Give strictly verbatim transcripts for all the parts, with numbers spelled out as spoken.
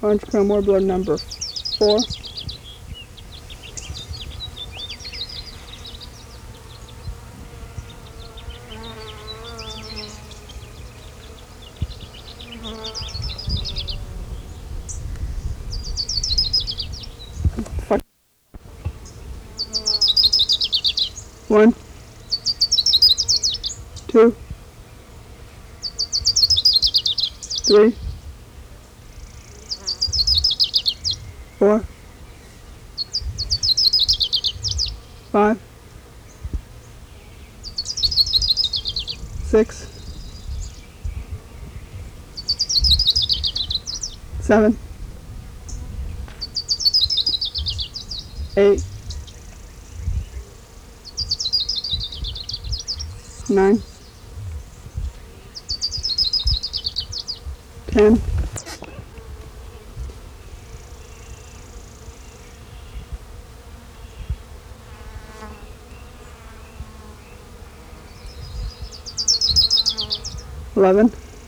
Orange Chrome Warbler number four. Fuck. One, two, three, four, five, six, seven, eight, nine, ten, eleven,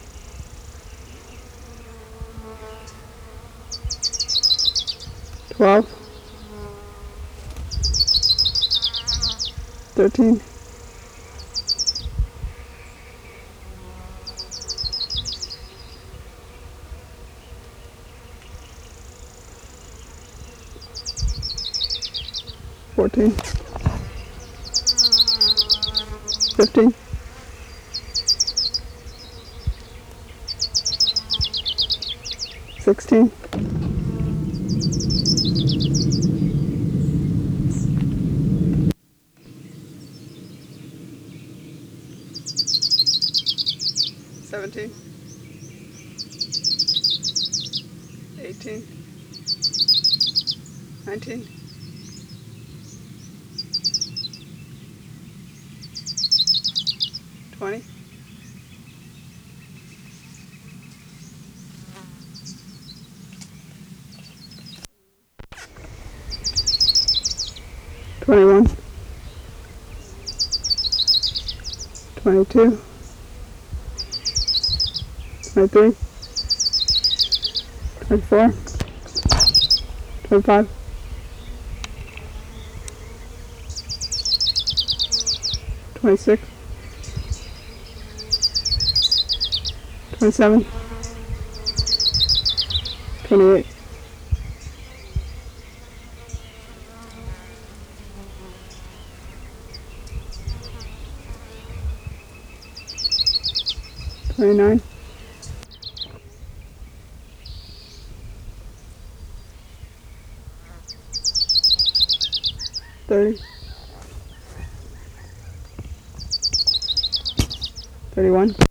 twelve, thirteen, fourteen, fifteen, sixteen, seventeen, eighteen, nineteen, twenty, twenty-one, twenty-two, twenty-three, twenty-four, twenty-five, twenty-six, twenty-seven, twenty-eight, twenty-nine, thirty, thirty-one,